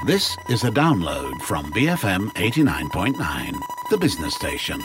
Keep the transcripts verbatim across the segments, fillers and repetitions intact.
This is a download from B F M eighty-nine point nine, the business station.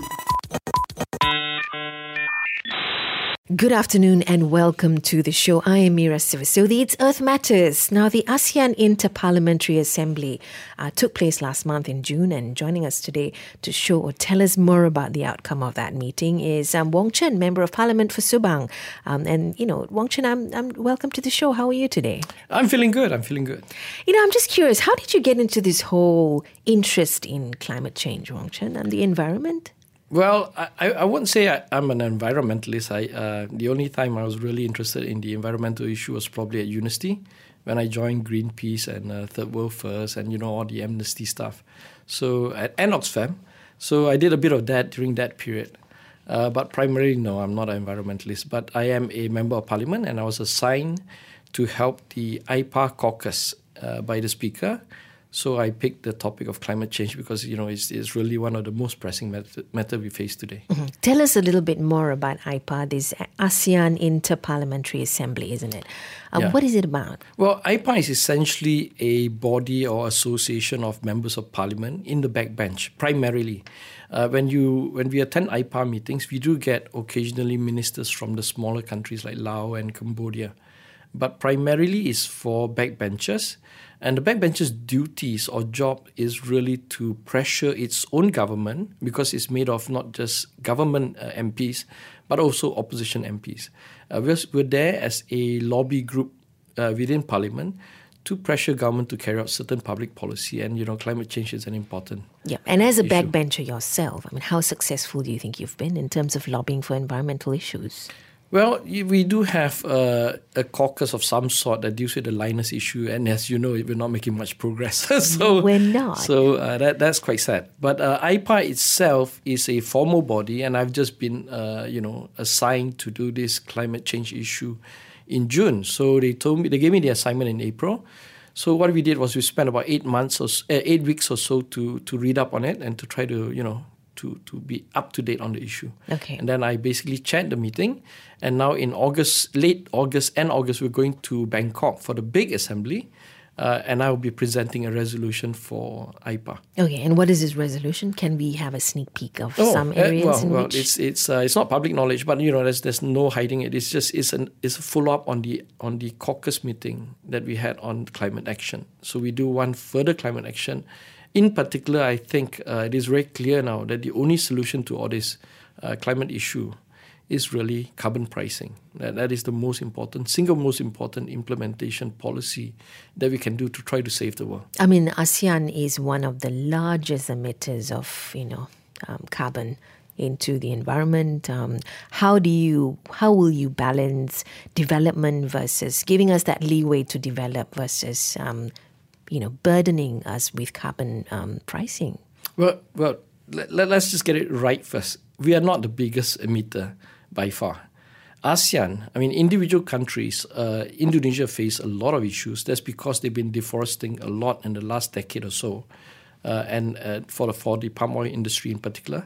Good afternoon and welcome to the show. I am Mira Siva. So the It's Earth Matters. Now, the ASEAN Inter-Parliamentary Assembly uh, took place last month in June, and joining us today to show or tell us more about the outcome of that meeting is um, Wong Chen, Member of Parliament for Subang. Um, and, you know, Wong Chen, I'm, I'm welcome to the show. How are you today? I'm feeling good. I'm feeling good. You know, I'm just curious, how did you get into this whole interest in climate change, Wong Chen, and the environment? Well, I, I wouldn't say I, I'm an environmentalist. I, uh, the only time I was really interested in the environmental issue was probably at university when I joined Greenpeace and uh, Third World First and, you know, all the amnesty stuff. So at N Oxfam. So I did a bit of that during that period. Uh, but primarily, no, I'm not an environmentalist. But I am a member of parliament, and I was assigned to help the I P A caucus uh, by the speaker. So I picked the topic of climate change because, you know, it's, it's really one of the most pressing matter, matter we face today. Mm-hmm. Tell us a little bit more about I P A, this ASEAN Inter-Parliamentary Assembly, isn't it? Uh, yeah. What is it about? Well, I P A is essentially a body or association of members of parliament in the backbench, primarily. Uh, when you when we attend I P A meetings, we do get occasionally ministers from the smaller countries like Laos and Cambodia. But primarily it's for backbenchers. And the backbenchers' duties or job is really to pressure its own government, because it's made of not just government uh, M Ps, but also opposition M Ps. Uh, we're, we're there as a lobby group uh, within Parliament to pressure government to carry out certain public policy, and, you know, climate change is an important Yeah, and as a issue. backbencher yourself, I mean, how successful do you think you've been in terms of lobbying for environmental issues? Well, we do have uh, a caucus of some sort that deals with the Linus issue, and as you know, we're not making much progress. so We're not. So uh, that that's quite sad. But uh, I P A itself is a formal body, and I've just been, uh, you know, assigned to do this climate change issue in June. So they told me, they gave me the assignment in April. So what we did was we spent about eight months or uh, eight weeks or so to to read up on it and to try to, you know, to, to be up to date on the issue. Okay. And then I basically chaired the meeting. And now in August, late August, end August, we're going to Bangkok for the big assembly. Uh, and I will be presenting a resolution for I P A. Okay, and what is this resolution? Can we have a sneak peek of oh, some areas uh, well, in well, which... it's it's uh, it's not public knowledge, but, you know, there's there's no hiding it. It's just it's an it's a follow up on the on the caucus meeting that we had on climate action. So we do one further climate action. In particular, I think uh, it is very clear now that the only solution to all this uh, climate issue is really carbon pricing. That, that is the most important, single most important implementation policy that we can do to try to save the world. I mean, ASEAN is one of the largest emitters of, you know, um, carbon into the environment. Um, how do you, how will you balance development versus giving us that leeway to develop versus, um, you know, burdening us with carbon um, pricing? Well, well, let, let's just get it right first. We are not the biggest emitter by far. ASEAN, I mean, individual countries, uh, Indonesia face a lot of issues. That's because they've been deforesting a lot in the last decade or so, uh, and uh, for, the, for the palm oil industry in particular.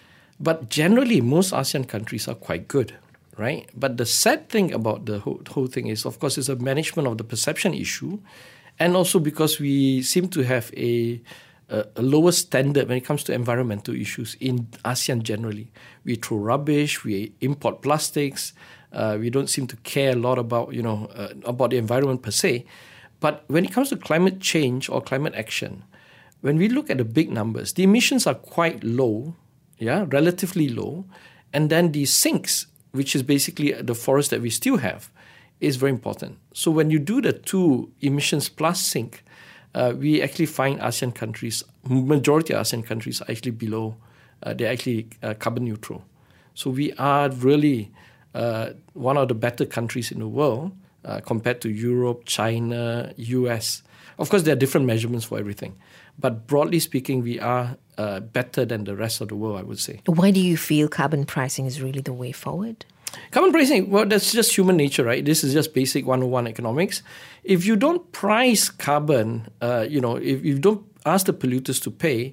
But generally, most ASEAN countries are quite good, right? But the sad thing about the whole, whole thing is, of course, it's a management of the perception issue, and also because we seem to have a A, a lower standard when it comes to environmental issues in ASEAN generally. We throw rubbish, we import plastics, uh, we don't seem to care a lot about, you know, uh, about the environment per se. But when it comes to climate change or climate action, when we look at the big numbers, the emissions are quite low, yeah, relatively low, and then the sinks, which is basically the forest that we still have, is very important. So when you do the two emissions plus sink, Uh, we actually find ASEAN countries, majority of ASEAN countries are actually below, uh, they're actually uh, carbon neutral. So we are really uh, one of the better countries in the world uh, compared to Europe, China, U S. Of course, there are different measurements for everything. But broadly speaking, we are uh, better than the rest of the world, I would say. Why do you feel carbon pricing is really the way forward? Carbon pricing, well, that's just human nature, right? This is just basic one oh one economics. If you don't price carbon, uh, you know, if you don't ask the polluters to pay,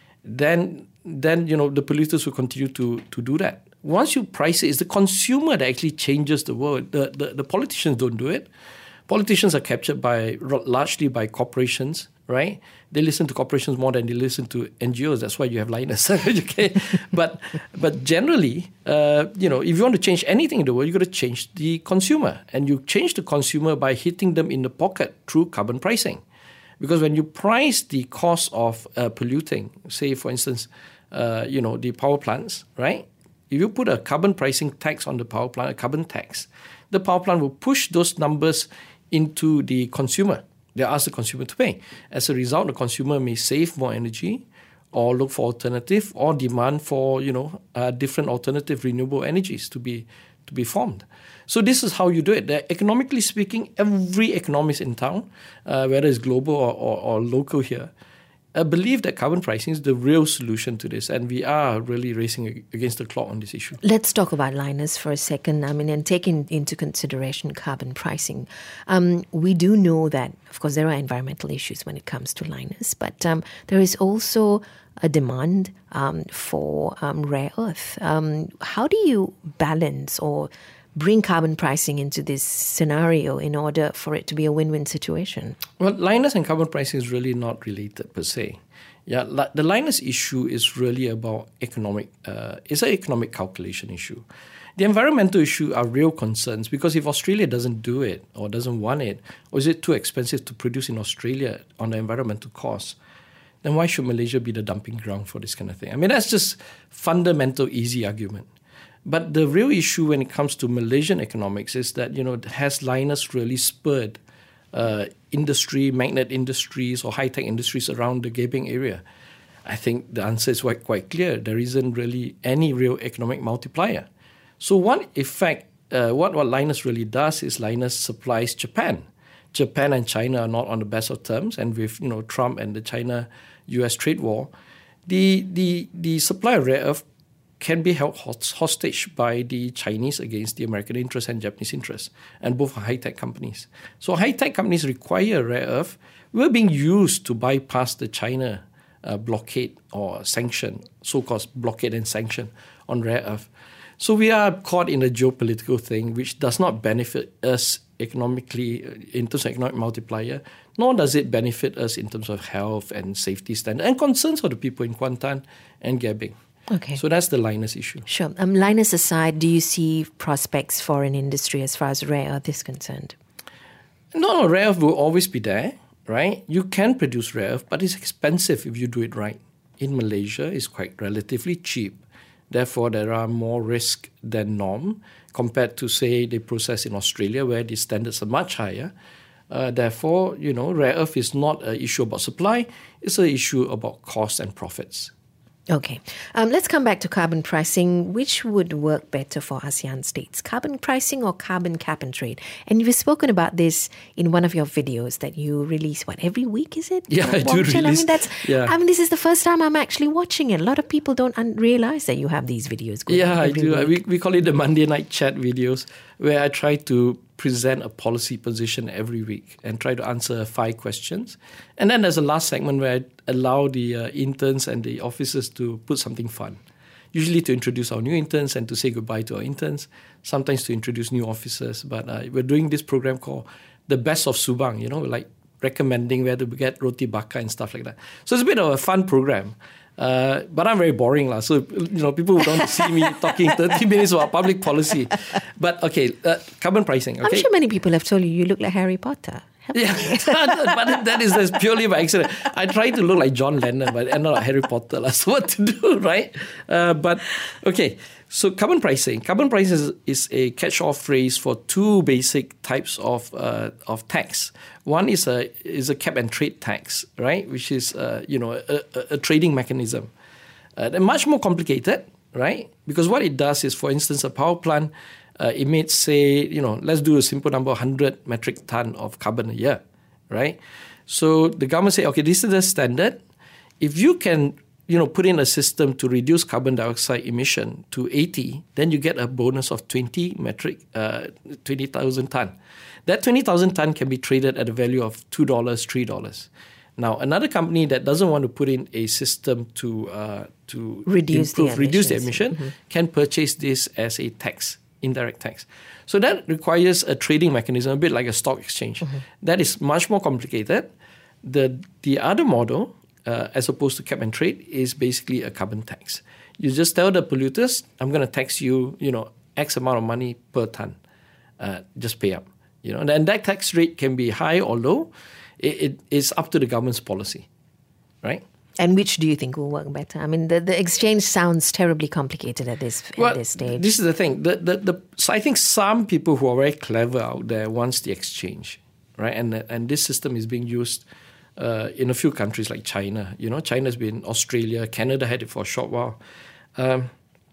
then, then you know, the polluters will continue to, to do that. Once you price it, it's the consumer that actually changes the world. The, the, the politicians don't do it. Politicians are captured by largely by corporations right? They listen to corporations more than they listen to N G Os. That's why you have Linus. Okay, but but generally, uh, you know, if you want to change anything in the world, you got to change the consumer, and you change the consumer by hitting them in the pocket through carbon pricing, because when you price the cost of uh, polluting, say for instance, uh, you know, the power plants, right? If you put a carbon pricing tax on the power plant, a carbon tax, the power plant will push those numbers into the consumer. They ask the consumer to pay. As a result, the consumer may save more energy or look for alternative or demand for, you know, uh, different alternative renewable energies to be to be formed. So this is how you do it. That economically speaking, every economist in town, uh, whether it's global or, or, or local here, I believe that carbon pricing is the real solution to this, and we are really racing against the clock on this issue. Let's talk about Linus for a second. I mean, and taking into consideration carbon pricing. Um, we do know that, of course, there are environmental issues when it comes to Linus, but um, there is also a demand um, for um, rare earth. Um, how do you balance or bring carbon pricing into this scenario in order for it to be a win-win situation? Well, Linus and carbon pricing is really not related per se. Yeah, the Linus issue is really about economic. Uh, it's an economic calculation issue. The environmental issue are real concerns, because if Australia doesn't do it or doesn't want it, or is it too expensive to produce in Australia on the environmental costs, then why should Malaysia be the dumping ground for this kind of thing? I mean, that's just fundamental, easy argument. But the real issue when it comes to Malaysian economics is that, you know, has Linus really spurred uh, industry, magnet industries or high-tech industries around the Gebeng area? I think the answer is quite, quite clear. There isn't really any real economic multiplier. So one effect, uh, what, what Linus really does is Linus supplies Japan. Japan and China are not on the best of terms, and with, you know, Trump and the China-U S trade war, the, the, the supply of rare earth can be held hostage by the Chinese against the American interests and Japanese interests, and both are high-tech companies. So high-tech companies require rare earth. We're being used to bypass the China uh, blockade or sanction, so-called blockade and sanction on rare earth. So we are caught in a geopolitical thing which does not benefit us economically in terms of economic multiplier, nor does it benefit us in terms of health and safety standards and concerns for the people in Kuantan and Gebeng. Okay. So that's the Linus issue. Sure. Um, Linus aside, do you see prospects for an industry as far as rare earth is concerned? No, no, rare earth will always be there, right? You can produce rare earth, but it's expensive if you do it right. In Malaysia, it's quite relatively cheap. Therefore, there are more risk than norm compared to, say, the process in Australia where the standards are much higher. Uh, therefore, you know, rare earth is not an issue about supply. It's an issue about cost and profits. Okay. Um, let's come back to carbon pricing. Which would work better for ASEAN states, carbon pricing or carbon cap and trade? And you've spoken about this in one of your videos that you release, what, every week, is it? Yeah, I do release. I mean, that's, yeah. I mean, this is the first time I'm actually watching it. A lot of people don't un- realize that you have these videos going Yeah, on I every do. week. We, we call it the Monday night chat videos, where I try to present a policy position every week and try to answer five questions. And then there's a last segment where I allow the uh, interns and the officers to put something fun, usually to introduce our new interns and to say goodbye to our interns, sometimes to introduce new officers. But uh, we're doing this program called The Best of Subang, you know, like recommending where to get roti bakar and stuff like that. So it's a bit of a fun program. Uh, but I'm very boring, lah. So, you know, people don't see me talking thirty minutes about public policy. But, okay, uh, carbon pricing. Okay? I'm sure many people have told you you look like Harry Potter. Yeah, but that is that's purely by accident. I try to look like John Lennon, but I'm not like Harry Potter. Lah. So what to do, right? Uh, but, okay, so carbon pricing. Carbon pricing is, is a catch-all phrase for two basic types of uh, of tax. One is a is a cap and trade tax, right? Which is uh, you know a, a, a trading mechanism. Uh, they're much more complicated, right? Because what it does is, for instance, a power plant uh, emits, say, you know, let's do a simple number, one hundred metric ton of carbon a year, right? So the government say, okay, this is the standard. If you can, you know, put in a system to reduce carbon dioxide emission to eighty, then you get a bonus of twenty metric, uh, twenty thousand ton. That twenty thousand ton can be traded at a value of two dollars, three dollars. Now, another company that doesn't want to put in a system to uh, to reduce improve, the reduce the emissions. emission mm-hmm. can purchase this as a tax, indirect tax. So that requires a trading mechanism, a bit like a stock exchange. Mm-hmm. That is much more complicated. The the other model, uh, as opposed to cap and trade, is basically a carbon tax. You just tell the polluters, I'm going to tax you, you know, X amount of money per ton. Uh, just pay up. You know, and that tax rate can be high or low. It, it is up to the government's policy, right? And which do you think will work better? I mean, the, the exchange sounds terribly complicated at this well, at this stage. This is the thing. The, the, the, so I think some people who are very clever out there wants the exchange, right? And and this system is being used uh, in a few countries like China. You know, China's been, Australia, Canada had it for a short while. Um,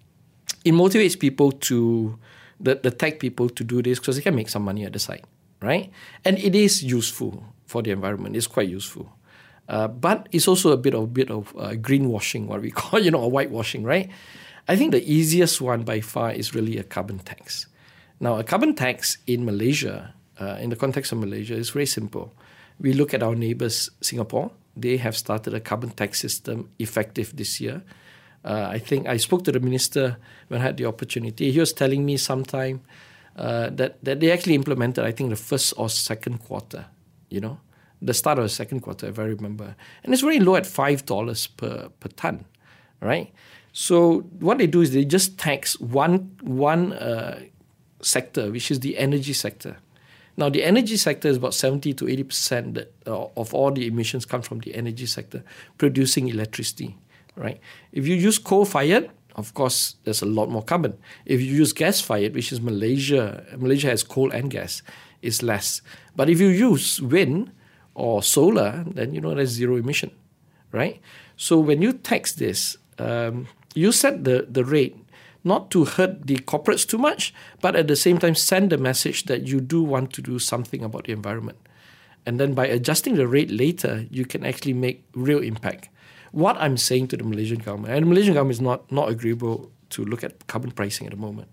it motivates people to, the, the tech people to do this because they can make some money at the side, right? And it is useful for the environment. It's quite useful. Uh, but it's also a bit of bit of uh, greenwashing, what we call, you know, or whitewashing, right? I think the easiest one by far is really a carbon tax. Now, a carbon tax in Malaysia, uh, in the context of Malaysia, is very simple. We look at our neighbours, Singapore. They have started a carbon tax system effective this year. Uh, I think I spoke to the minister when I had the opportunity. He was telling me sometime uh, that, that they actually implemented, I think, the first or second quarter, you know. The start of the second quarter, if I remember. And it's very low at five dollars per, per ton, right? So what they do is they just tax one, one uh, sector, which is the energy sector. Now, the energy sector is about seventy to eighty percent that, uh, of all the emissions come from the energy sector, producing electricity, right? If you use coal-fired, of course, there's a lot more carbon. If you use gas-fired, which is Malaysia, Malaysia has coal and gas, it's less. But if you use wind or solar, then you know there's zero emission, right? So when you tax this, um, you set the, the rate not to hurt the corporates too much, but at the same time send the message that you do want to do something about the environment. And then by adjusting the rate later, you can actually make real impact. What I'm saying to the Malaysian government, and the Malaysian government is not, not agreeable to look at carbon pricing at the moment,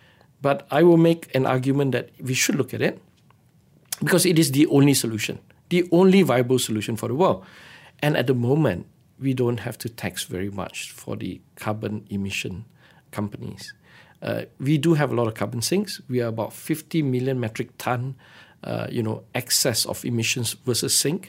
but I will make an argument that we should look at it because it is the only solution. The only viable solution for the world. And at the moment, we don't have to tax very much for the carbon emission companies. Uh, we do have a lot of carbon sinks. We are about fifty million metric ton, uh, you know, excess of emissions versus sink.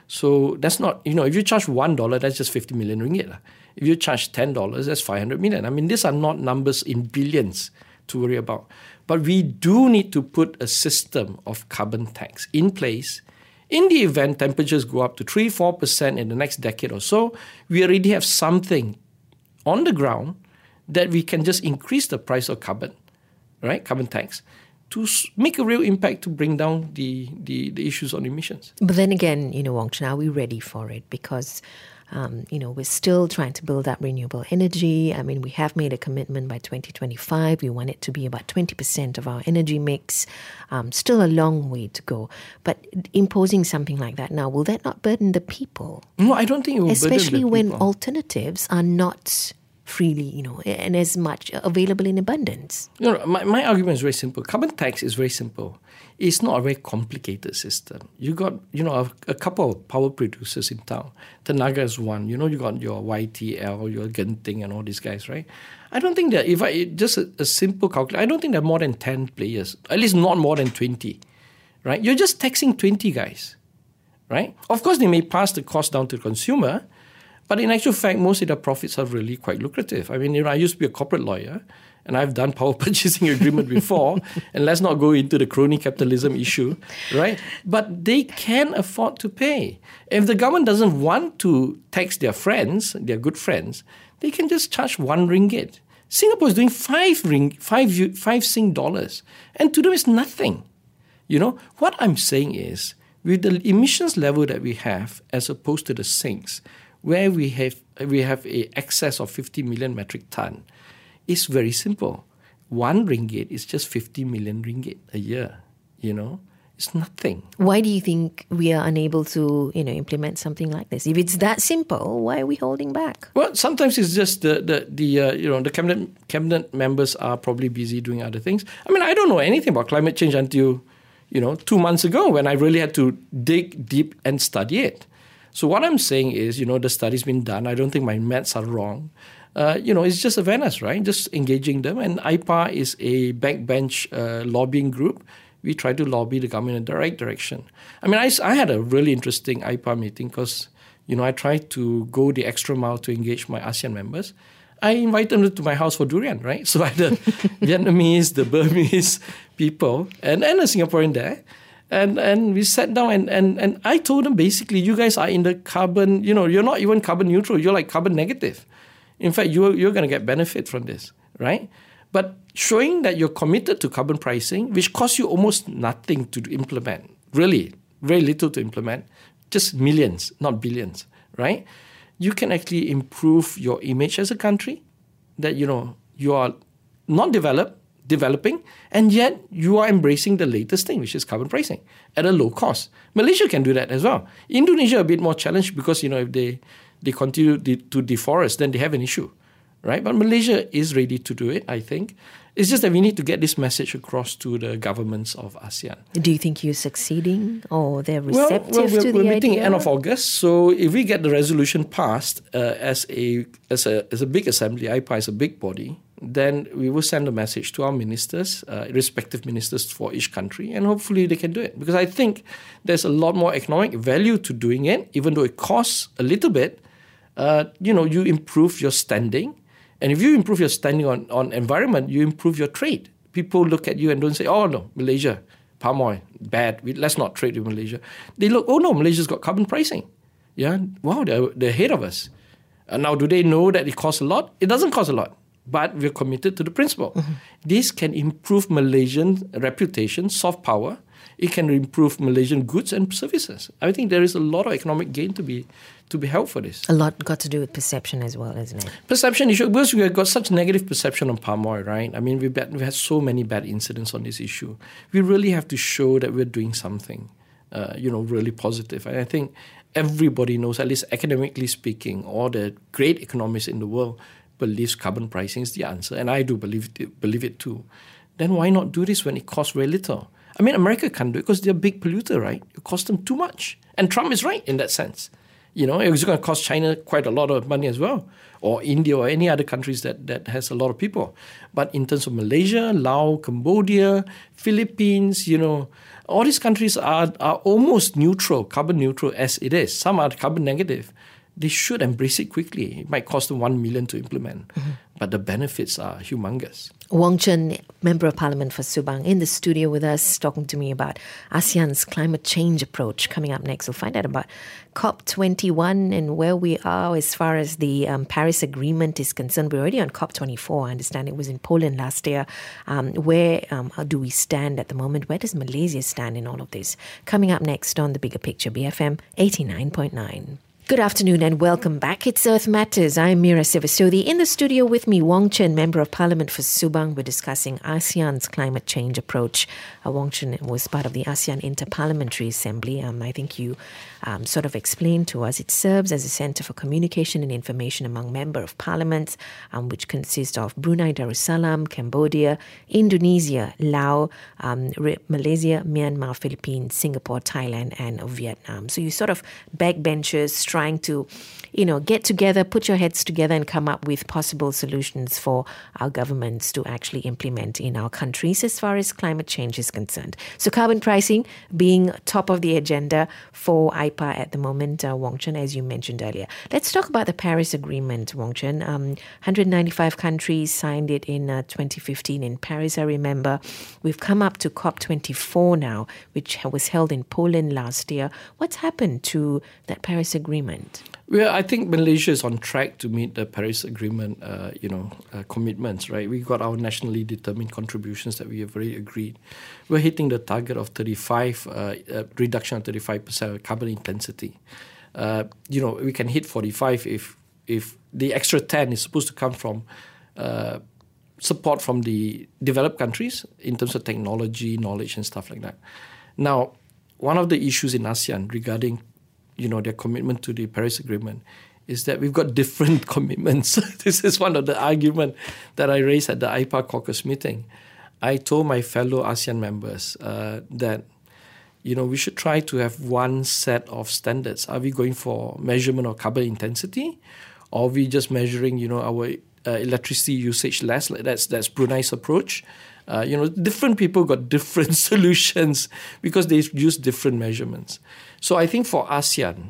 So that's not, you know, if you charge one dollar, that's just fifty million ringgit. If you charge ten dollars, that's five hundred million. I mean, these are not numbers in billions to worry about. But we do need to put a system of carbon tax in place. In the event temperatures go up to three to four percent in the next decade or so, we already have something on the ground that we can just increase the price of carbon, right, carbon tax, to make a real impact to bring down the, the, the issues on emissions. But then again, you know, Wong Chen, are we ready for it? Because Um, you know, we're still trying to build up renewable energy. I mean, we have made a commitment by twenty twenty-five. We want it to be about twenty percent of our energy mix. Um, still a long way to go. But imposing something like that now, will that not burden the people? No, I don't think it will Especially burden the when people. alternatives are not freely, you know, and as much available in abundance. You know, my, my argument is very simple. Carbon tax is very simple. It's not a very complicated system. You got, you know, a, a couple of power producers in town. Tenaga is one. You know, you got your Y T L, your Genting and all these guys, right? I don't think that, if I, just a, a simple calculation, I don't think there are more than ten players, at least not more than twenty, right? You're just taxing twenty guys, right? Of course, they may pass the cost down to the consumer, but in actual fact, most of the profits are really quite lucrative. I mean, you know, I used to be a corporate lawyer, and I've done power purchasing agreement before, and let's not go into the crony capitalism issue, right? But they can afford to pay. If the government doesn't want to tax their friends, their good friends, they can just charge one ringgit. Singapore is doing five ring, five five Sing dollars, and to them it's nothing. You know, what I'm saying is, with the emissions level that we have, as opposed to the sinks, where we have we have a excess of fifty million metric ton, it's very simple. One ringgit is just fifty million ringgit a year. You know, it's nothing. Why do you think we are unable to, you know, implement something like this? If it's that simple, why are we holding back? Well, sometimes it's just the the, the uh, you know the cabinet cabinet members are probably busy doing other things. I mean, I don't know anything about climate change until, you know, two months ago when I really had to dig deep and study it. So what I'm saying is, you know, the study's been done. I don't think my maths are wrong. Uh, you know, it's just awareness, right? Just engaging them. And I P A R is a backbench uh, lobbying group. we try to lobby the government in the right direction. I mean, I, I had a really interesting I P A meeting because, you know, I tried to go the extra mile to engage my ASEAN members. I invited them to my house for durian, right? So I had the Vietnamese, the Burmese people, and, and a Singaporean there. And and we sat down and, and, and I told them basically, you guys are in the carbon, you know, you're not even carbon neutral, you're like carbon negative. In fact, you're, you're going to get benefit from this, right? But showing that you're committed to carbon pricing, which costs you almost nothing to implement, really, very little to implement, just millions, not billions, right? You can actually improve your image as a country, that, you know, you are not developed, developing, and yet you are embracing the latest thing, which is carbon pricing at a low cost. Malaysia can do that as well. Indonesia a bit more challenged because, you know, if they, they continue de- to deforest, then they have an issue, right? But Malaysia is ready to do it, I think. It's just that we need to get this message across to the governments of ASEAN. Do you think you're succeeding or they're receptive well, well, we're, to we're the meeting idea? end of August, so if we get the resolution passed uh, as a as a as a big assembly, I P A is a big body, then we will send a message to our ministers, uh, respective ministers for each country, and hopefully they can do it. Because I think there's a lot more economic value to doing it, even though it costs a little bit. Uh, you know, you improve your standing. And if you improve your standing on, on environment, you improve your trade. People look at you and don't say, oh, no, Malaysia, palm oil, bad. We, let's not trade with Malaysia. They look, oh, no, Malaysia's got carbon pricing. Yeah, wow, they're, they're ahead of us. And now, do they know that it costs a lot? It doesn't cost a lot, but we're committed to the principle. Mm-hmm. This can improve Malaysian reputation, soft power. It can improve Malaysian goods and services. I think there is a lot of economic gain to be to be held for this. A lot got to do with perception as well, isn't it? Perception issue, because we have got such negative perception on palm oil, right? I mean, we've had, we've had so many bad incidents on this issue. We really have to show that we're doing something, uh, you know, really positive. And I think everybody knows, at least academically speaking, all the great economists in the world believes carbon pricing is the answer, and I do believe it, believe it too. Then why not do this when it costs very little? I mean, America can't do it because they're a big polluter, right? It costs them too much. And Trump is right in that sense. You know, it's going to cost China quite a lot of money as well, or India or any other countries that, that has a lot of people. But in terms of Malaysia, Laos, Cambodia, Philippines, you know, all these countries are, are almost neutral, carbon neutral as it is. Some are carbon negative. They should embrace it quickly. It might cost them one million to implement, mm-hmm. but the benefits are humongous. Wong Chen, Member of Parliament for Subang, in the studio with us, talking to me about ASEAN's climate change approach. Coming up next, we'll find out about COP twenty-one and where we are as far as the um, Paris Agreement is concerned. We're already on COP twenty-four. I understand it was in Poland last year. Um, where um, how do we stand at the moment? Where does Malaysia stand in all of this? Coming up next on The Bigger Picture, B F M eighty-nine point nine. Good afternoon and welcome back. It's Earth Matters. I'm Mira Sivasodi. In the studio with me, Wong Chen, Member of Parliament for Subang. We're discussing ASEAN's climate change approach. Uh, Wong Chen was part of the ASEAN Interparliamentary Assembly. Um, I think you um, sort of explained to us it serves as a centre for communication and information among Member of Parliaments, um, which consists of Brunei Darussalam, Cambodia, Indonesia, Laos, um, Malaysia, Myanmar, Philippines, Singapore, Thailand, and Vietnam. So you sort of backbenchers trying to, you know, get together, put your heads together and come up with possible solutions for our governments to actually implement in our countries as far as climate change is concerned. So carbon pricing being top of the agenda for I P A at the moment, uh, Wong Chen, as you mentioned earlier. Let's talk about the Paris Agreement, Wong Chen. Um, one hundred ninety-five countries signed it in uh, twenty fifteen in Paris, I remember. We've come up to COP twenty-four now, which was held in Poland last year. What's happened to that Paris Agreement? Well, I think Malaysia is on track to meet the Paris Agreement, uh, you know, uh, commitments, right? We got our nationally determined contributions that we have already agreed. We're hitting the target of thirty-five, uh, uh, reduction of thirty-five percent carbon intensity. Uh, you know, we can hit forty-five if if the extra ten is supposed to come from uh, support from the developed countries in terms of technology, knowledge, and stuff like that. Now, one of the issues in ASEAN regarding you know, their commitment to the Paris Agreement is that we've got different commitments. This is one of the arguments that I raised at the I P A caucus meeting. I told my fellow ASEAN members uh, that, you know, we should try to have one set of standards. Are we going for measurement of carbon intensity? Or are we just measuring, you know, our uh, electricity usage less? That's, that's Brunei's approach. Uh, you know, different people got different solutions because they use different measurements. So I think for ASEAN,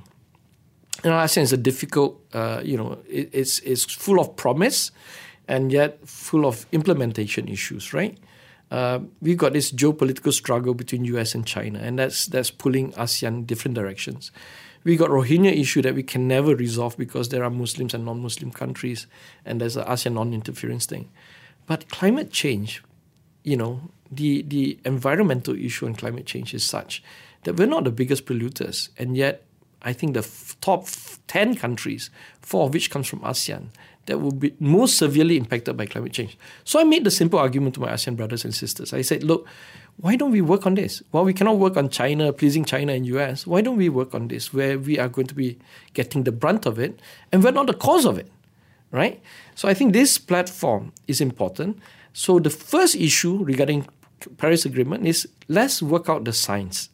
you know, ASEAN is a difficult, uh, you know, it, it's it's full of promise and yet full of implementation issues, right? Uh, we've got this geopolitical struggle between U S and China, and that's that's pulling ASEAN in different directions. We got Rohingya issue that we can never resolve because there are Muslims and non-Muslim countries, and there's an ASEAN non-interference thing. But climate change, you know, the, the environmental issue on climate change is such that we're not the biggest polluters, and yet I think the f- top f- ten countries, four of which comes from ASEAN, that will be most severely impacted by climate change. So I made the simple argument to my ASEAN brothers and sisters. I said, look, why don't we work on this? Well, we cannot work on China, pleasing China and U S. Why don't we work on this where we are going to be getting the brunt of it and we're not the cause of it, right? So I think this platform is important. So the first issue regarding Paris Agreement is let's work out the science.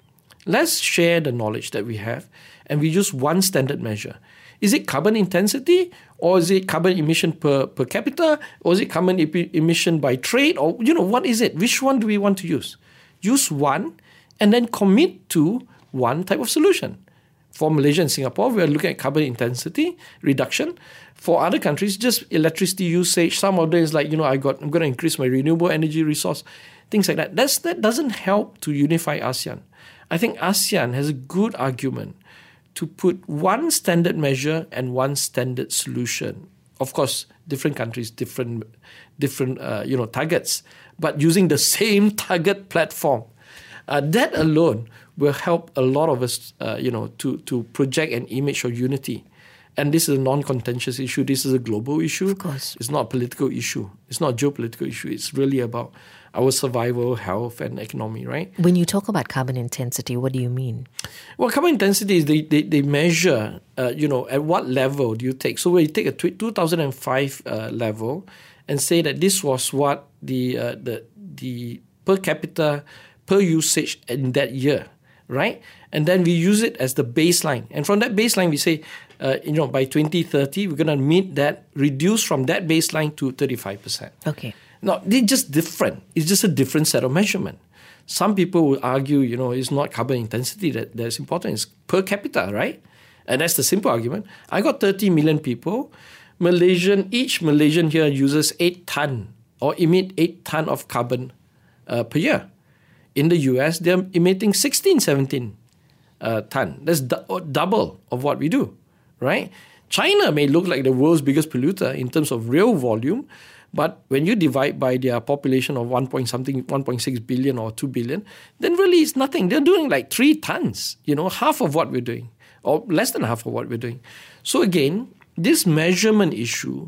Let's share the knowledge that we have and we use one standard measure. Is it carbon intensity, or is it carbon emission per, per capita, or is it carbon e- emission by trade, or, you know, what is it? Which one do we want to use? Use one and then commit to one type of solution. For Malaysia and Singapore, we are looking at carbon intensity reduction. For other countries, just electricity usage. Some of them is like, you know, I got, I'm going to increase my renewable energy resource, things like that. That's, that doesn't help to unify ASEAN. I think ASEAN has a good argument to put one standard measure and one standard solution. Of course, different countries, different, different, uh, you know, targets, but using the same target platform. Uh, that alone will help a lot of us, uh, you know, to to project an image of unity. And this is a non-contentious issue. This is a global issue. Of course, it's not a political issue. It's not a geopolitical issue. It's really about our survival, health, and economy, right? When you talk about carbon intensity, what do you mean? Well, carbon intensity is they, they, they measure, uh, you know, at what level do you take. So when you take a two thousand five uh, level and say that this was what the uh, the the per capita, per usage in that year, right? And then we use it as the baseline. And from that baseline, we say, uh, you know, by twenty thirty, we're going to meet that, reduce from that baseline to thirty-five percent. Okay. No, they're just different. It's just a different set of measurement. Some people will argue, you know, it's not carbon intensity that that's important. It's per capita, right? And that's the simple argument. I got thirty million people. Malaysian, each Malaysian here uses eight ton or emit eight ton of carbon uh, per year. In the U S, they're emitting sixteen, seventeen uh, ton. That's du- double of what we do, right? China may look like the world's biggest polluter in terms of real volume, but when you divide by their population of one point something, one point six billion or two billion, then really it's nothing. They're doing like three tons, you know, half of what we're doing, or less than half of what we're doing. So again, this measurement issue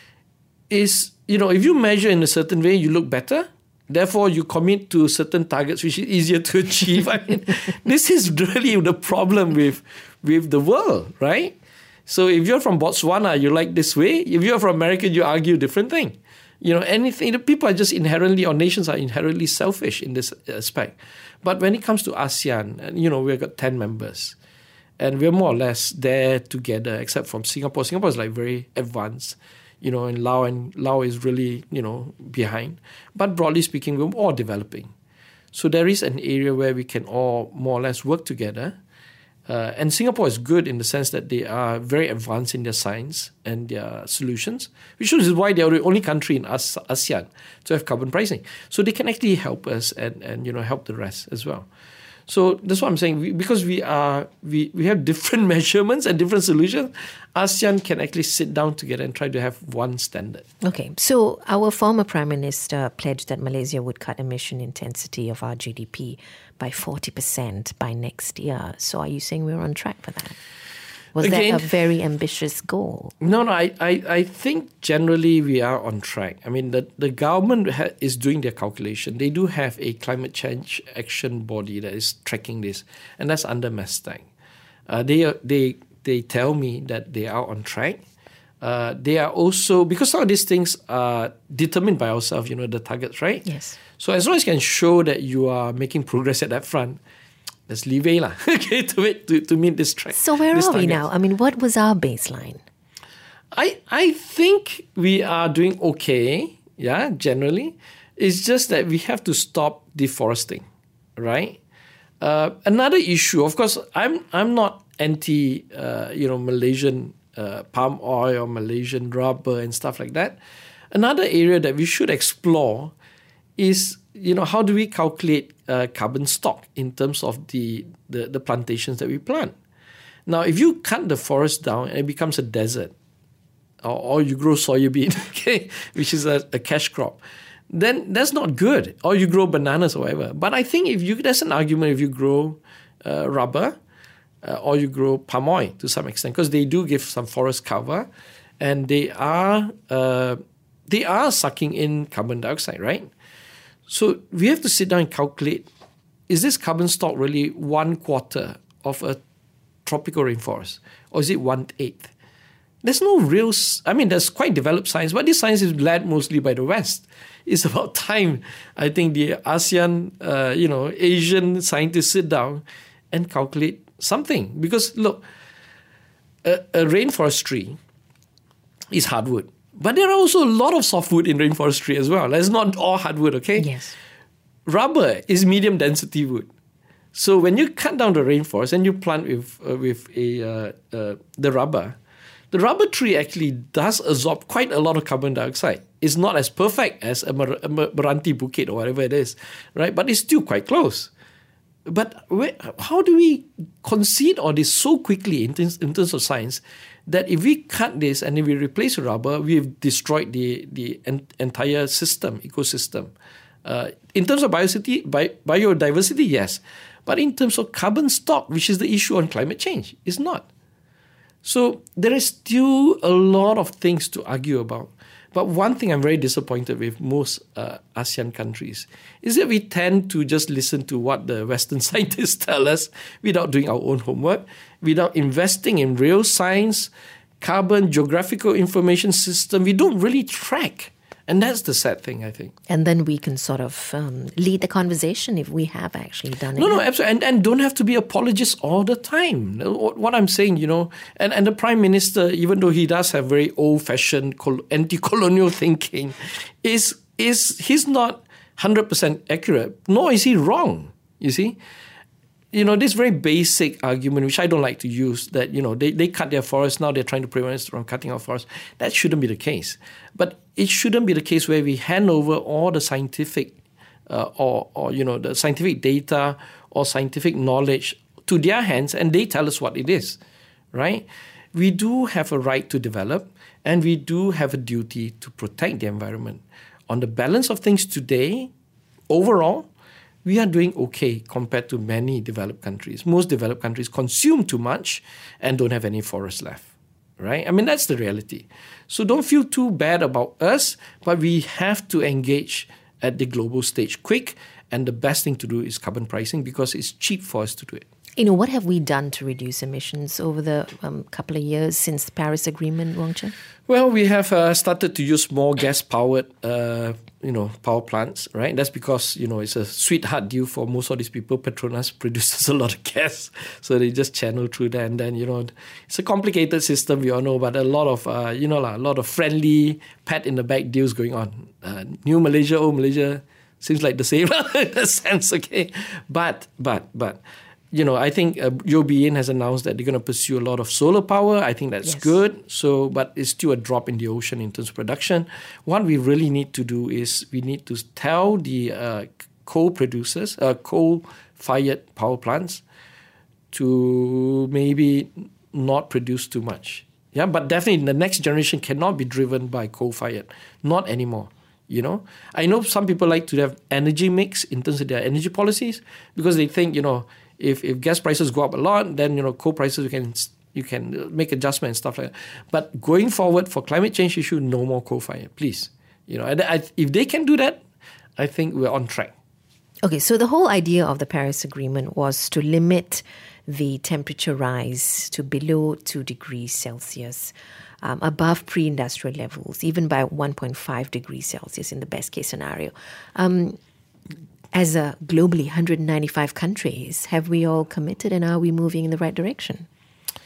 is, you know, if you measure in a certain way, you look better. Therefore, you commit to certain targets which is easier to achieve. I mean, this is really the problem with, with the world, right? So if you're from Botswana, you like this way. If you're from America, you argue a different thing. You know, anything. The people are just inherently, or nations are inherently selfish in this aspect. But when it comes to ASEAN, you know, we've got ten members. And we're more or less there together, except from Singapore. Singapore is like very advanced, you know, and Laos, and Laos is really, you know, behind. But broadly speaking, we're all developing. So there is an area where we can all more or less work together. Uh, and Singapore is good in the sense that they are very advanced in their science and their solutions, which is why they are the only country in ASEAN to have carbon pricing. So they can actually help us and, and you know, help the rest as well. So that's what I'm saying. We, because we are we, we have different measurements and different solutions, ASEAN can actually sit down together and try to have one standard. Okay. So our former Prime Minister pledged that Malaysia would cut emission intensity of our G D P by forty percent by next year. So are you saying we're on track for that? Was Again, that a very ambitious goal? No, no. I, I, I think generally we are on track. I mean, the, the government ha- is doing their calculation. They do have a climate change action body that is tracking this, and that's under MESTAC. Uh, they, they, they tell me that they are on track. Uh, they are also, because some of these things are determined by ourselves, you know, the targets, right? Yes. So as long as you can show that you are making progress at that front, let's leave it lah, okay, to, it, to to meet this track. So where are target. we now? I mean, what was our baseline? I I think we are doing okay, yeah, generally. It's just that we have to stop deforesting, right? Uh, another issue, of course, I'm I'm not anti, uh, you know, Malaysian uh, palm oil or Malaysian rubber and stuff like that. Another area that we should explore is, you know, how do we calculate uh, carbon stock in terms of the, the the plantations that we plant? Now, if you cut the forest down and it becomes a desert, or, or you grow soybean, okay, which is a, a cash crop, then that's not good. Or you grow bananas or whatever. But I think if you, there's an argument if you grow uh, rubber uh, or you grow palm oil to some extent, because they do give some forest cover, and they are uh, they are sucking in carbon dioxide, right? So we have to sit down and calculate: is this carbon stock really one quarter of a tropical rainforest, or is it one eighth? There's no real. I mean, there's quite developed science, but this science is led mostly by the West. It's about time, I think, the ASEAN, uh, you know, Asian scientists sit down and calculate something. Because, look, a, a rainforest tree is hardwood. But there are also a lot of softwood in rainforest tree as well. It's not all hardwood, okay? Yes. Rubber is medium density wood. So when you cut down the rainforest and you plant with, uh, with a uh, uh, the rubber, the rubber tree actually does absorb quite a lot of carbon dioxide. It's not as perfect as a, Mer- a Meranti bukit or whatever it is, right? But it's still quite close. But where, how do we concede all this so quickly in, th- in terms of science that if we cut this and if we replace rubber, we've destroyed the, the en- entire system, ecosystem? Uh, in terms of biodiversity, bi- biodiversity, yes. But in terms of carbon stock, which is the issue on climate change, it's not. So there is still a lot of things to argue about. But one thing I'm very disappointed with most uh, ASEAN countries is that we tend to just listen to what the Western scientists tell us without doing our own homework, without investing in real science, carbon, geographical information system. We don't really track. And that's the sad thing, I think. And then we can sort of um, lead the conversation if we have actually done it. No, no, absolutely. And, and don't have to be apologists all the time. What I'm saying, you know, and, and the Prime Minister, even though he does have very old-fashioned anti-colonial thinking, is is he's not one hundred percent accurate, nor is he wrong, you see. You know, this very basic argument, which I don't like to use, that, you know, they, they cut their forests, now they're trying to prevent us from cutting our forests. That shouldn't be the case. But it shouldn't be the case where we hand over all the scientific uh, or, or, you know, the scientific data or scientific knowledge to their hands and they tell us what it is, right? We do have a right to develop and we do have a duty to protect the environment. On the balance of things today, overall, we are doing okay compared to many developed countries. Most developed countries consume too much and don't have any forest left, right? I mean, that's the reality. So don't feel too bad about us, but we have to engage at the global stage quick. And the best thing to do is carbon pricing because it's cheap for us to do it. You know, what have we done to reduce emissions over the um, couple of years since the Paris Agreement, Wong Chen? Well, we have uh, started to use more gas-powered, uh, you know, power plants, right? That's because, you know, it's a sweetheart deal for most of these people. Petronas produces a lot of gas, so they just channel through that. And then, you know, it's a complicated system, we all know, but a lot of, uh, you know, a lot of friendly, pat-in-the-back deals going on. Uh, new Malaysia, old Malaysia, seems like the same in that sense, okay? But, but, but... You know, I think uh, U O B I N has announced that they're going to pursue a lot of solar power. I think that's yes. good. So, but it's still a drop in the ocean in terms of production. What we really need to do is we need to tell the uh, coal producers, uh, coal-fired power plants, to maybe not produce too much. Yeah, but definitely the next generation cannot be driven by coal-fired. Not anymore. You know, I know some people like to have energy mix in terms of their energy policies because they think, you know, If if gas prices go up a lot, then, you know, coal prices, you can you can make adjustments and stuff like that. But going forward for climate change issue, no more coal-fired, please. You know, and I, if they can do that, I think we're on track. Okay, so the whole idea of the Paris Agreement was to limit the temperature rise to below two degrees Celsius, um, above pre-industrial levels, even by one point five degrees Celsius in the best case scenario. Um, As a globally one hundred ninety-five countries, have we all committed and are we moving in the right direction?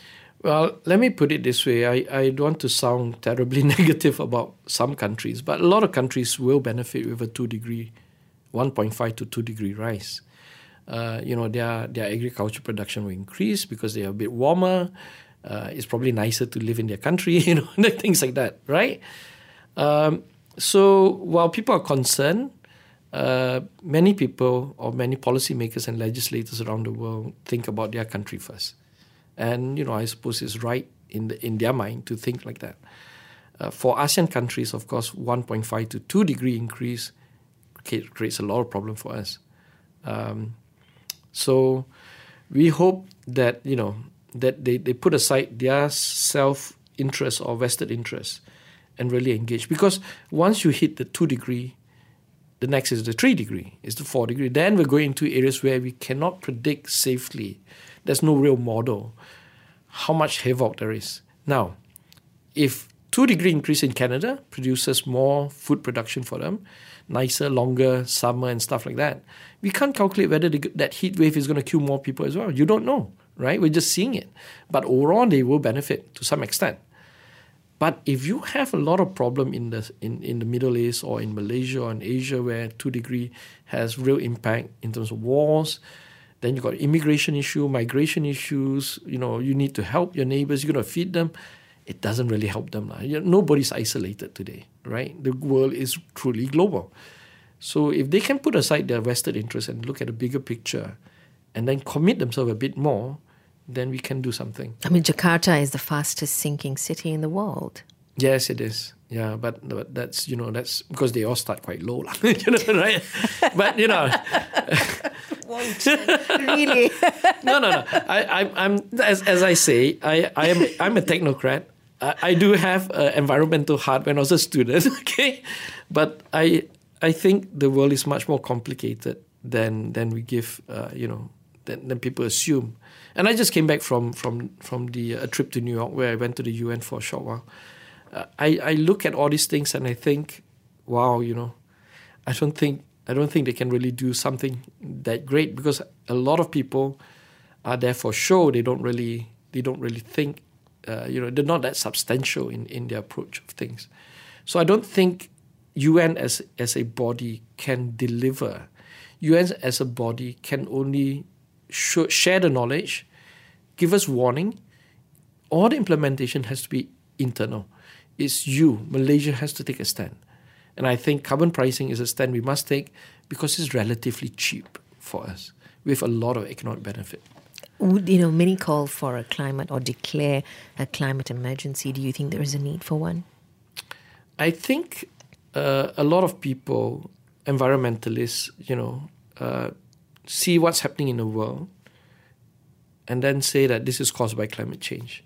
Well, let me put it this way. I, I don't want to sound terribly negative about some countries, but a lot of countries will benefit with a two degree, one point five to two degree rise. Uh, you know, their their agriculture production will increase because they are a bit warmer. Uh, it's probably nicer to live in their country, you know, things like that, right? Um, so while people are concerned, uh, many people or many policymakers and legislators around the world think about their country first. And, you know, I suppose it's right in the, in their mind to think like that. Uh, for ASEAN countries, of course, one point five to two degree increase creates a lot of problem for us. Um, so we hope that, you know, that they, they put aside their self-interest or vested interest and really engage. Because once you hit the two degree, the next is the three degree, is the four degree. Then we're going into areas where we cannot predict safely. There's no real model how much havoc there is. Now, if two degree increase in Canada produces more food production for them, nicer, longer summer and stuff like that, we can't calculate whether the, that heat wave is going to kill more people as well. You don't know, right? We're just seeing it. But overall, they will benefit to some extent. But if you have a lot of problem in the in, in the Middle East or in Malaysia or in Asia where two degree has real impact in terms of wars, then you've got immigration issue, migration issues, you know, you need to help your neighbors, you're going to feed them. It doesn't really help them. You know, nobody's isolated today, right? The world is truly global. So if they can put aside their vested interests and look at a bigger picture and then commit themselves a bit more, then we can do something. I mean, Jakarta is the fastest sinking city in the world. Yes, it is. Yeah, but, but that's, you know, that's because they all start quite low, you know, right? But, you know... Won't really? no, no, no. I, I, I'm as as I say, I, I am I'm a technocrat. I, I do have an environmental heart when I was a student. Okay, but I I think the world is much more complicated than than we give. Uh, you know, than, than people assume. And I just came back from from from the a trip to New York where I went to the U N for a short while. Uh, I I look at all these things and I think, wow, you know, I don't think. I don't think they can really do something that great because a lot of people are there for show. They don't really, they don't really think, uh, you know, they're not that substantial in, in their approach of things. So I don't think U N as as a body can deliver. U N as a body can only sh- share the knowledge, give us warning. All the implementation has to be internal. It's you, Malaysia has to take a stand. And I think carbon pricing is a stand we must take because it's relatively cheap for us with a lot of economic benefit. Would, you know, many call for a climate or declare a climate emergency. Do you think there is a need for one? I think uh, a lot of people, environmentalists, you know, uh, see what's happening in the world and then say that this is caused by climate change.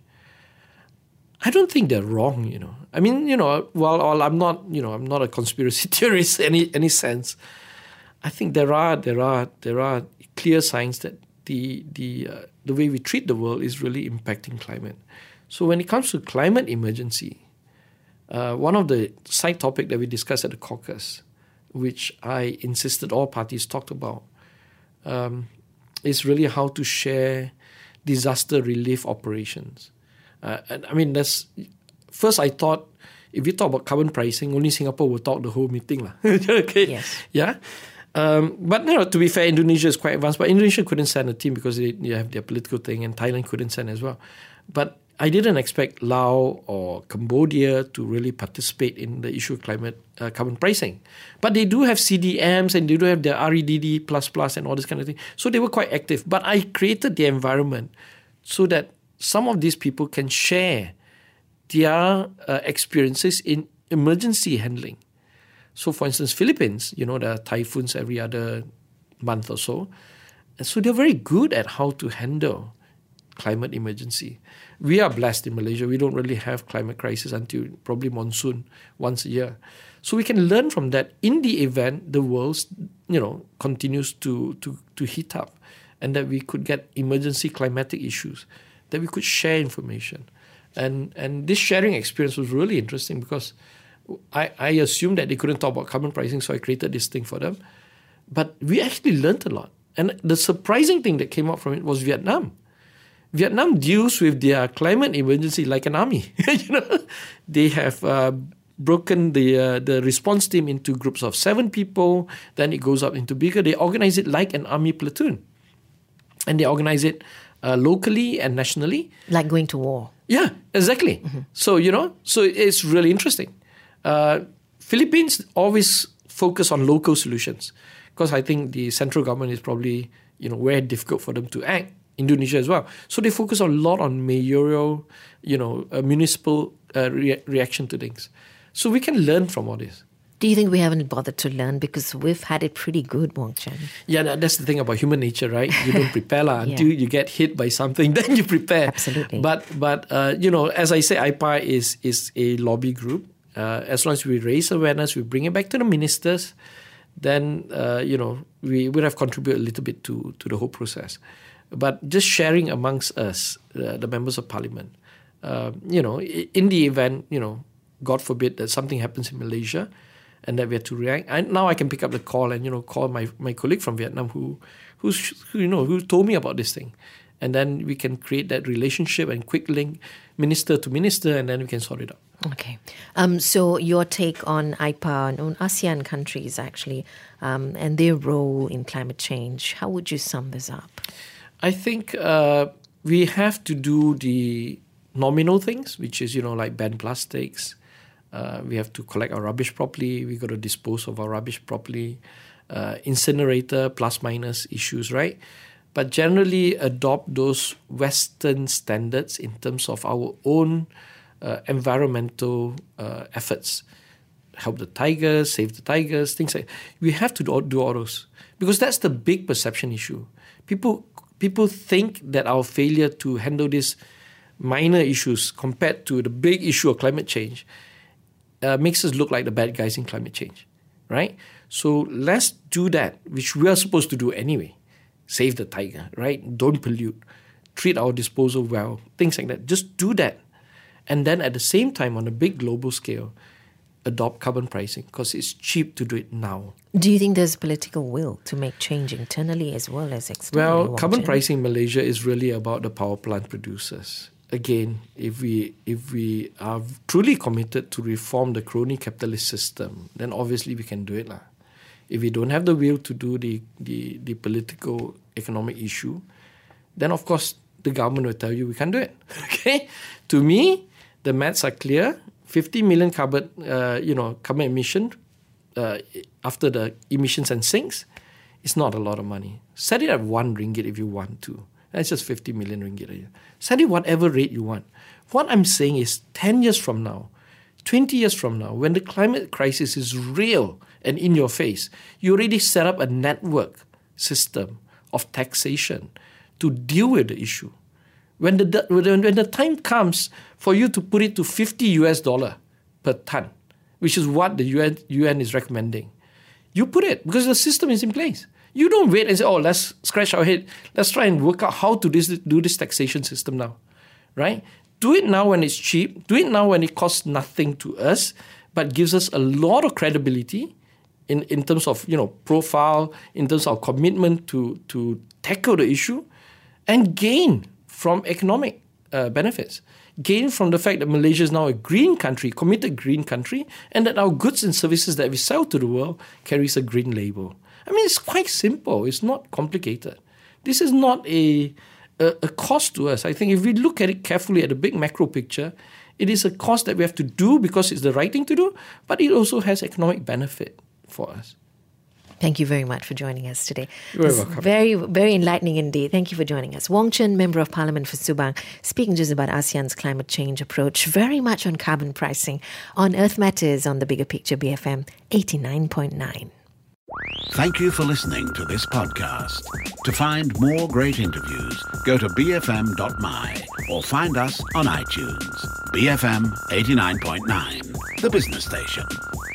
I don't think they're wrong, you know. I mean, you know, while, while I'm not, you know, I'm not a conspiracy theorist in any any sense. I think there are there are there are clear signs that the the uh, the way we treat the world is really impacting climate. So when it comes to climate emergency, uh, one of the side topic that we discussed at the caucus, which I insisted all parties talked about, um, is really how to share disaster relief operations. Uh, and I mean, that's first I thought if we talk about carbon pricing, only Singapore will talk the whole meeting. lah. Okay. Yes. Yeah. Um, but you know, to be fair, Indonesia is quite advanced. But Indonesia couldn't send a team because they, they have their political thing, and Thailand couldn't send as well. But I didn't expect Laos or Cambodia to really participate in the issue of climate uh, carbon pricing. But they do have C D Ms and they do have their R E D D plus plus and all this kind of thing. So they were quite active. But I created the environment so that some of these people can share their uh, experiences in emergency handling. So, for instance, Philippines, you know, there are typhoons every other month or so. And so they're very good at how to handle climate emergency. We are blessed in Malaysia. We don't really have climate crisis until probably monsoon once a year. So we can learn from that in the event the world, you know, continues to, to, to heat up and that we could get emergency climatic issues, that we could share information. And and this sharing experience was really interesting because I, I assumed that they couldn't talk about carbon pricing, so I created this thing for them. But we actually learned a lot. And the surprising thing that came out from it was Vietnam. Vietnam deals with their climate emergency like an army. you know, they have uh, broken the uh, the response team into groups of seven people. Then it goes up into bigger. They organize it like an army platoon, and they organize it uh, locally and nationally, like going to war. Yeah, exactly. Mm-hmm. So you know, so it's really interesting. Uh, Philippines always focus on local solutions because I think the central government is probably you know very difficult for them to act. Indonesia as well. So they focus a lot on mayoral, you know, uh, municipal uh, rea- reaction to things. So we can learn from all this. Do you think we haven't bothered to learn because we've had it pretty good, Wong Chen? Yeah, that's the thing about human nature, right? You don't prepare la, yeah. until you get hit by something, then you prepare. Absolutely. But but uh, you know, as I say, I P A is is a lobby group. Uh, as long as we raise awareness, we bring it back to the ministers, then uh, you know we would have contributed a little bit to to the whole process. But just sharing amongst us, uh, the members of parliament, uh, you know, in the event, you know, God forbid that something happens in Malaysia and that we have to react. I, now I can pick up the call and, you know, call my, my colleague from Vietnam who, who's, who, you know, who told me about this thing. And then we can create that relationship and quick link minister to minister, and then we can sort it out. Okay. Um, so your take on I P A and on ASEAN countries, actually, um, and their role in climate change, how would you sum this up? I think uh, we have to do the nominal things, which is, you know, like ban plastics. Uh, we have to collect our rubbish properly. We got to dispose of our rubbish properly. Uh, incinerator, plus minus issues, right? But generally adopt those Western standards in terms of our own uh, environmental uh, efforts. Help the tigers, save the tigers, things like that. We have to do, do all those. Because that's the big perception issue. People People think that our failure to handle these minor issues compared to the big issue of climate change uh, makes us look like the bad guys in climate change, right? So let's do that, which we are supposed to do anyway. Save the tiger, right? Don't pollute. Treat our disposal well, things like that. Just do that. And then at the same time, on a big global scale, adopt carbon pricing because it's cheap to do it now. Do you think there's political will to make change internally as well as externally? Well, carbon pricing in Malaysia is really about the power plant producers. Again, if we if we are truly committed to reform the crony capitalist system, then obviously we can do it lah. If we don't have the will to do the, the, the political economic issue, then of course the government will tell you we can't do it. Okay, to me, the maths are clear. fifty million carbon, uh, you know, carbon emission uh, after the emissions and sinks, it's not a lot of money. Set it at one ringgit if you want to. That's just fifty million ringgit a year. Set it whatever rate you want. What I'm saying is ten years from now, twenty years from now, when the climate crisis is real and in your face, you already set up a network system of taxation to deal with the issue. When the when the time comes for you to put it to fifty U S dollar per ton, which is what the U N, U N is recommending, you put it because the system is in place. You don't wait and say, oh, let's scratch our head. Let's try and work out how to this, do this taxation system now, right? Do it now when it's cheap. Do it now when it costs nothing to us, but gives us a lot of credibility in, in terms of, you know, profile, in terms of commitment to, to tackle the issue and gain from economic uh, benefits. Gain from the fact that Malaysia is now a green country, committed green country, and that our goods and services that we sell to the world carries a green label. I mean, it's quite simple. It's not complicated. This is not a, a, a cost to us. I think if we look at it carefully at the big macro picture, it is a cost that we have to do because it's the right thing to do, but it also has economic benefit for us. Thank you very much for joining us today. You're very welcome. Very, very enlightening indeed. Thank you for joining us. Wong Chen, Member of Parliament for Subang, speaking just about ASEAN's climate change approach, very much on carbon pricing, on Earth Matters on the Bigger Picture B F M eighty-nine point nine. Thank you for listening to this podcast. To find more great interviews, go to b f m dot m y or find us on iTunes. B F M eighty-nine point nine, the business station.